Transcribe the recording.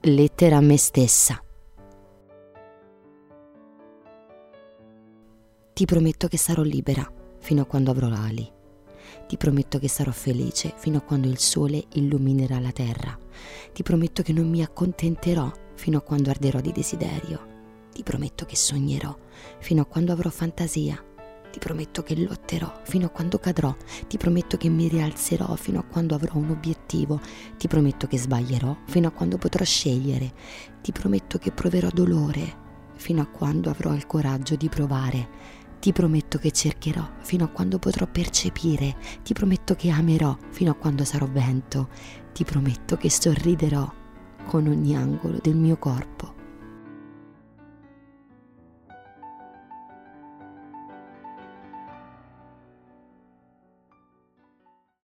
Lettera a me stessa. Ti prometto che sarò libera fino a quando avrò ali. Ti prometto che sarò felice fino a quando il sole illuminerà la terra. Ti prometto che non mi accontenterò fino a quando arderò di desiderio. Ti prometto che sognerò fino a quando avrò fantasia. Ti prometto che lotterò fino a quando cadrò. Ti prometto che mi rialzerò fino a quando avrò un obiettivo. Ti prometto che sbaglierò fino a quando potrò scegliere. Ti prometto che proverò dolore fino a quando avrò il coraggio di provare. Ti prometto che cercherò fino a quando potrò percepire. Ti prometto che amerò fino a quando sarò vento. Ti prometto che sorriderò con ogni angolo del mio corpo.